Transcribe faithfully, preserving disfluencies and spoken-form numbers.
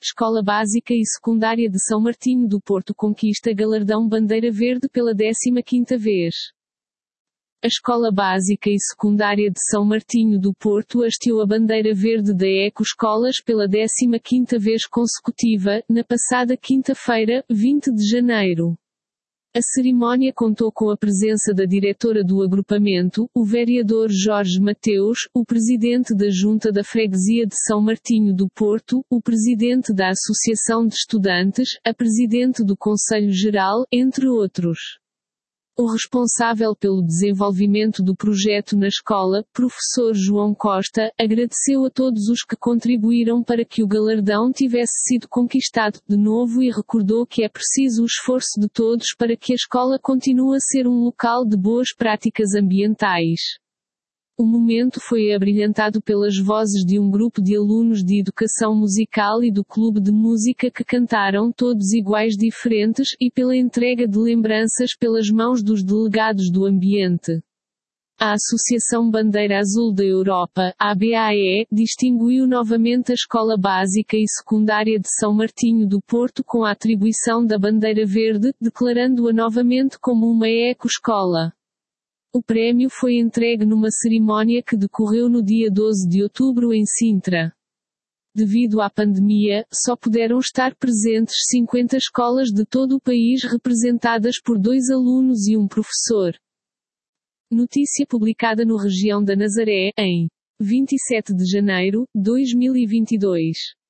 Escola Básica e Secundária de São Martinho do Porto conquista galardão Bandeira Verde pela décima quinta vez. A Escola Básica e Secundária de São Martinho do Porto hasteou a Bandeira Verde da Ecoescolas pela décima quinta vez consecutiva, na passada quinta-feira, vinte de janeiro. A cerimónia contou com a presença da diretora do agrupamento, o vereador Jorge Mateus, o presidente da Junta da Freguesia de São Martinho do Porto, o presidente da Associação de Estudantes, a presidente do Conselho Geral, entre outros. O responsável pelo desenvolvimento do projeto na escola, professor João Costa, agradeceu a todos os que contribuíram para que o galardão tivesse sido conquistado de novo e recordou que é preciso o esforço de todos para que a escola continue a ser um local de boas práticas ambientais. O momento foi abrilhantado pelas vozes de um grupo de alunos de educação musical e do clube de música que cantaram todos iguais diferentes, e pela entrega de lembranças pelas mãos dos delegados do ambiente. A Associação Bandeira Azul da Europa, A B A E, distinguiu novamente a Escola Básica e Secundária de São Martinho do Porto com a atribuição da Bandeira Verde, declarando-a novamente como uma ecoescola. O prémio foi entregue numa cerimónia que decorreu no dia doze de outubro em Sintra. Devido à pandemia, só puderam estar presentes cinquenta escolas de todo o país representadas por dois alunos e um professor. Notícia publicada no Região da Nazaré, em vinte e sete de janeiro de dois mil e vinte e dois.